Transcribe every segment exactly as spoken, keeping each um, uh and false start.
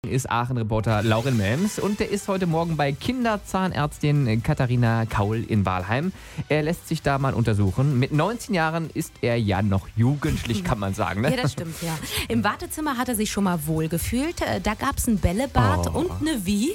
Ist Aachen-Reporter Lauren Melms und der ist heute Morgen bei Kinderzahnärztin Katharina Kaul in Walheim. Er lässt sich da mal untersuchen. Mit neunzehn Jahren ist er ja noch jugendlich, kann man sagen. Ne? Ja, das stimmt, ja. Im Wartezimmer hat er sich schon mal wohlgefühlt. Da gab es ein Bällebad Oh. und eine Wie.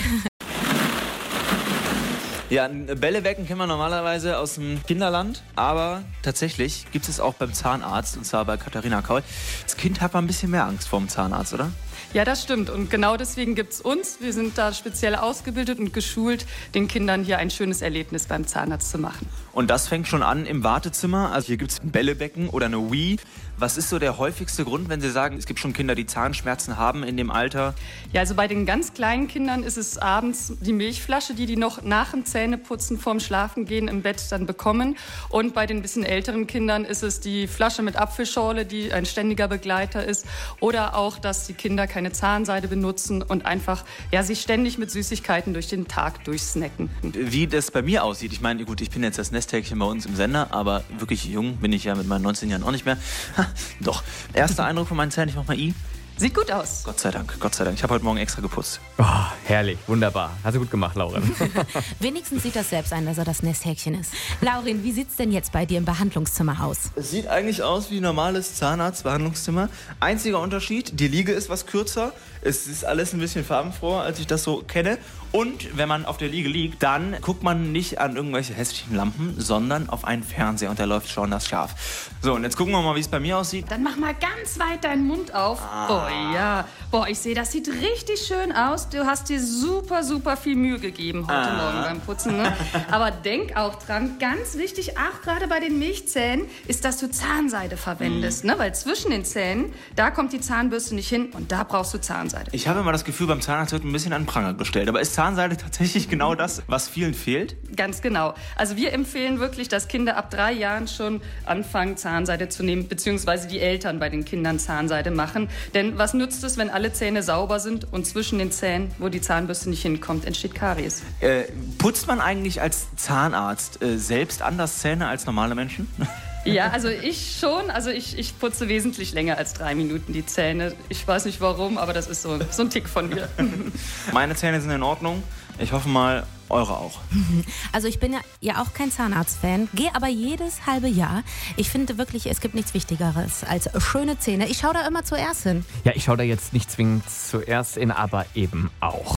Ja, ein Bällebecken kennen wir normalerweise aus dem Kinderland, aber tatsächlich gibt es auch beim Zahnarzt, und zwar bei Katharina Kaul. Das Kind hat mal ein bisschen mehr Angst vor dem Zahnarzt, oder? Ja, das stimmt. Und genau deswegen gibt es uns. Wir sind da speziell ausgebildet und geschult, den Kindern hier ein schönes Erlebnis beim Zahnarzt zu machen. Und das fängt schon an im Wartezimmer. Also hier gibt es ein Bällebecken oder eine Wii. Was ist so der häufigste Grund, wenn Sie sagen, es gibt schon Kinder, die Zahnschmerzen haben in dem Alter? Ja, also bei den ganz kleinen Kindern ist es abends die Milchflasche, die die noch nach dem Zähneputzen vorm Schlafengehen im Bett dann bekommen. Und bei den bisschen älteren Kindern ist es die Flasche mit Apfelschorle, die ein ständiger Begleiter ist. Oder auch, dass die Kinder keine Zahnseide benutzen und einfach ja, sich ständig mit Süßigkeiten durch den Tag durchsnacken. Wie das bei mir aussieht, ich meine, gut, ich bin jetzt das Nesthäkchen bei uns im Sender, aber wirklich jung bin ich ja mit meinen neunzehn Jahren auch nicht mehr. Ha, doch, erster Eindruck von meinen Zähnen, ich mach mal I. Sieht gut aus. Gott sei Dank, Gott sei Dank. Ich habe heute Morgen extra geputzt. Oh, herrlich, wunderbar. Hast du gut gemacht, Lauren. Wenigstens sieht das selbst ein, dass er das Nesthäkchen ist. Laurin, wie sieht's denn jetzt bei dir im Behandlungszimmer aus? Es sieht eigentlich aus wie ein normales Zahnarztbehandlungszimmer. Einziger Unterschied, die Liege ist was kürzer. Es ist alles ein bisschen farbenfroher, als ich das so kenne. Und wenn man auf der Liege liegt, dann guckt man nicht an irgendwelche hässlichen Lampen, sondern auf einen Fernseher und der läuft schon das scharf. So, und jetzt gucken wir mal, wie es bei mir aussieht. Dann mach mal ganz weit deinen Mund auf. Oh ja. Boah, ich sehe, das sieht richtig schön aus. Du hast dir super, super viel Mühe gegeben heute Ah. Morgen beim Putzen. Ne? Aber denk auch dran, ganz wichtig, auch gerade bei den Milchzähnen, ist, dass du Zahnseide verwendest. Ne? Weil zwischen den Zähnen, da kommt die Zahnbürste nicht hin und da brauchst du Zahnseide. Ich habe immer das Gefühl, beim Zahnarzt wird ein bisschen an den Pranger gestellt. Aber ist Zahnseide tatsächlich genau das, was vielen fehlt? Ganz genau. Also wir empfehlen wirklich, dass Kinder ab drei Jahren schon anfangen, Zahnseide zu nehmen, beziehungsweise die Eltern bei den Kindern Zahnseide machen. Denn was nützt es, wenn alle Zähne sauber sind und zwischen den Zähnen, wo die Zahnbürste nicht hinkommt, entsteht Karies? Äh, putzt man eigentlich als Zahnarzt äh, selbst anders Zähne als normale Menschen? Ja, also ich schon. Also ich, ich putze wesentlich länger als drei Minuten die Zähne. Ich weiß nicht warum, aber das ist so, so ein Tick von mir. Meine Zähne sind in Ordnung. Ich hoffe mal, eure auch. Also ich bin ja, ja auch kein Zahnarztfan, gehe aber jedes halbe Jahr. Ich finde wirklich, es gibt nichts Wichtigeres als schöne Zähne. Ich schaue da immer zuerst hin. Ja, ich schaue da jetzt nicht zwingend zuerst in, aber eben auch.